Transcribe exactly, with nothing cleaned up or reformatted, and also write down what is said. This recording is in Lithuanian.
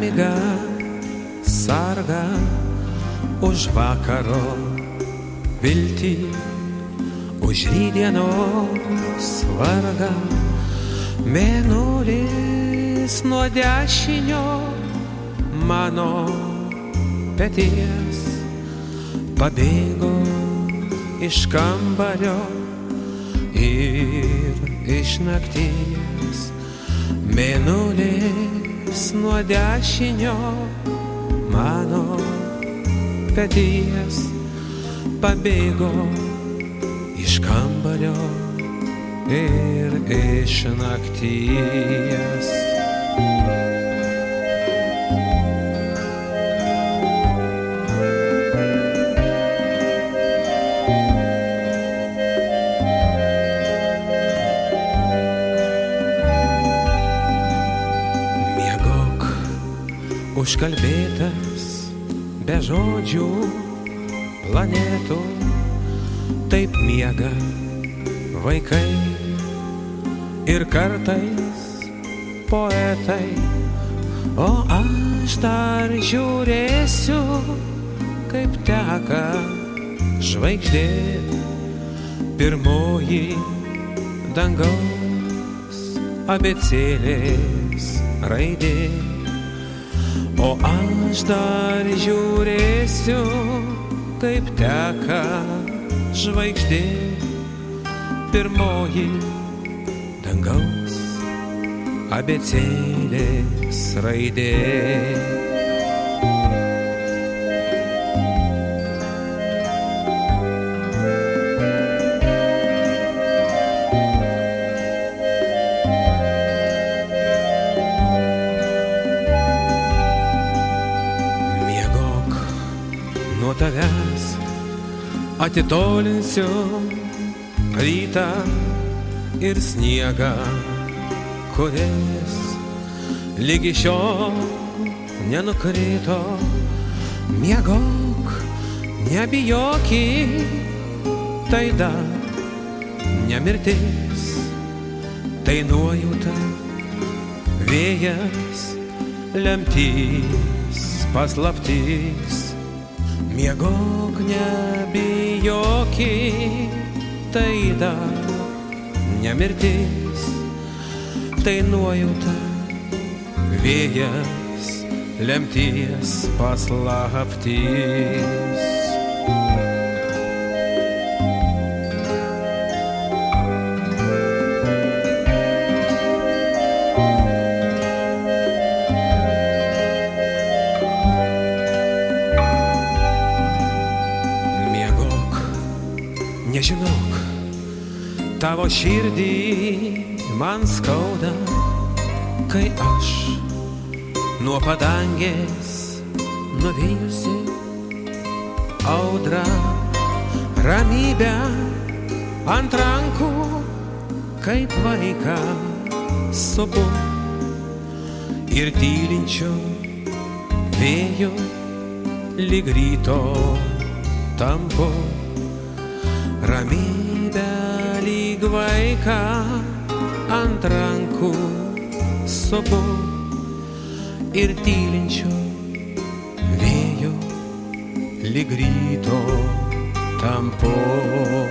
nemiga sarga už vakaro viltį, už rytdienos vargą. Mėnulis nuo dešinio mano peties pabėgo iš kambario ir iš nakties. Mėnulis nuo dešinio mano peties pabėgo iš kambario ir iš nakties. Miegok užkalbėtas be žodžių planetų, taip miega vaikai ir kartais poetai, o aš dar žiūrėsiu, kaip teka žvaigždė, pirmoji dangaus abėcėlės raidė. O aš dar žiūrėsiu, kaip teka žvaigždė, pirmoji dangaus abėcėlės raidė. Miegok, nuo tavęs atitolinsiu rytą ir sniegą, kuris lygi šiol nenukrito. Miegok, nebijoki, tai dar nemirtis, tai nuojauta, vėjas, lemtis, paslaptis. Miegok, nebijoki, tai dar nemirtis, tai nuojauta, vėjas, lemties, paslaptis. Nežinok, tavo širdį man skauda, kai aš nuo padangės nuvijusi audrą, ramybę ant rankų, kaip vaiką supu ir tylinčiu vėju lyg ryto tampu. Ramybę lyg vaiką ant rankų supu ir tylinčiu vėju lyg ryto tampu.